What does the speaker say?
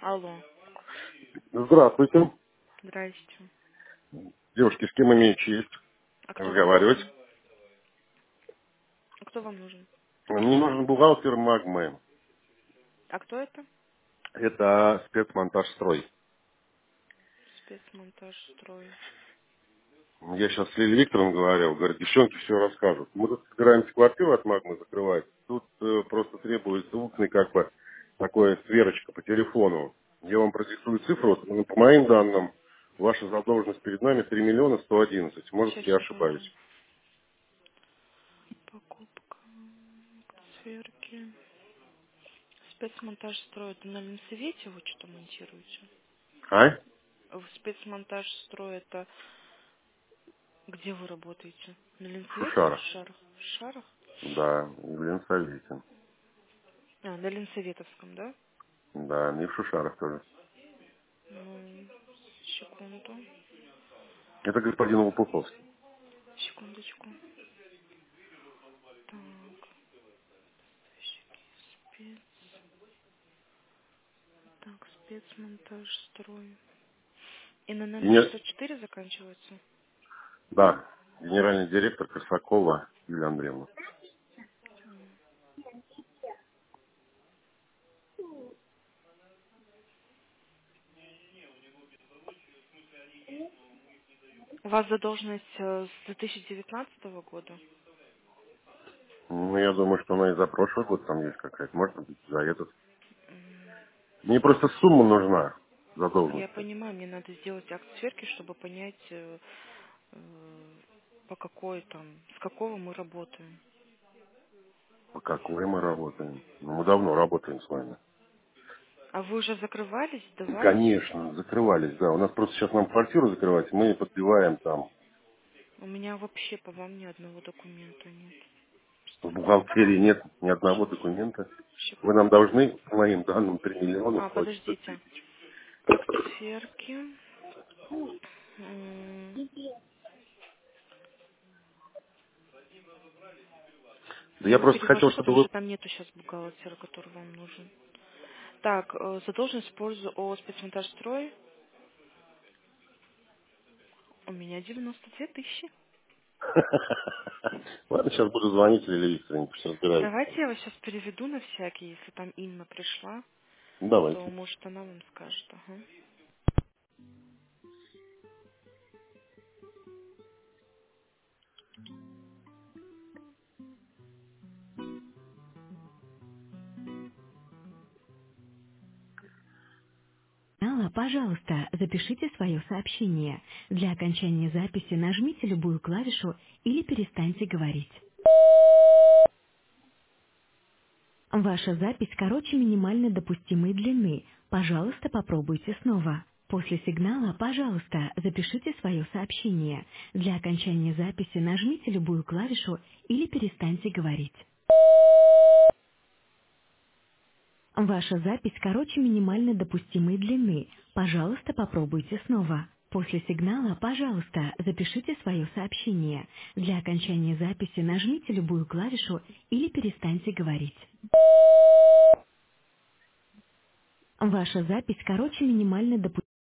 Алло. Здравствуйте. Здрасте. Девушки, с кем имею честь А кто вам разговаривать? нужен? А кто вам нужен? Мне нужен бухгалтер Магмы. А кто это? Это спецмонтаж строй. Спецмонтаж строй. Я сейчас с Лилией Викторовной говорил, говорит, девчонки все расскажут. Мы тут собираемся квартиру от Магмы закрывать. Тут просто требуется устный, как бы, такое сверочка по телефону. Я вам продиктую цифру. Вот, по моим данным, ваша задолженность перед нами 3 миллиона 111. Может, Сейчас, я секунду. ошибаюсь. Покупка. Сверки. Спецмонтаж строй. Это на Ленсовете вы что монтируете? А? В спецмонтаж строй это где вы работаете? На В Ленсовете или в Шушарах. Шарах? В Шарах? Да, в Ленсовете. А, на Ленсоветовском, да? Да, и в Шушарах тоже. Ну, секунду. Это господин Лопуховский. Секундочку. Так, спец. Так, спецмонтаж строй. И на номер Гене- 604 заканчивается? Да, генеральный директор Корсакова Юлия Андреевна. У вас задолженность с 2019 года? Ну, я думаю, что она и за прошлый год там есть какая-то. Может быть, за этот. М, Мне просто сумма нужна Я задолженности. понимаю, мне надо сделать акт сверки, чтобы понять, по какой там, с какого мы работаем. По какой мы работаем? Ну, мы давно работаем с вами. А вы уже закрывались, сдавались? Конечно, закрывались, да. У нас просто сейчас нам квартиру закрывать, мы подбиваем там. У меня вообще по вам ни одного документа нет. В Представляете? бухгалтерии нет ни одного Сейчас, документа. Вы нам секунду. должны, по моим данным, 3 миллиона А, 111 подождите. тысяч. Акт сверки. Да Я я его просто хотел, перевожу, чтобы потому вы... что там нету сейчас бухгалтера, который вам нужен. Так, задолженность в пользу ООО «Спецмонтаж строй». У меня 92 тысячи. Ладно, сейчас буду звонить Лилии Викторовне, пусть разбирается. Давайте я вас сейчас переведу на всякий, если там Инна пришла, Ну, то, давайте. может, она вам скажет. Ага. Пожалуйста, запишите свое сообщение. Для окончания записи нажмите любую клавишу или перестаньте говорить. Ваша запись короче минимально допустимой длины. Пожалуйста, попробуйте снова. После сигнала, пожалуйста, запишите свое сообщение. Для окончания записи нажмите любую клавишу или перестаньте говорить. Ваша запись короче минимально допустимой длины. Пожалуйста, попробуйте снова. После сигнала, пожалуйста, запишите свое сообщение. Для окончания записи нажмите любую клавишу или перестаньте говорить. Ваша запись короче минимально допустимой.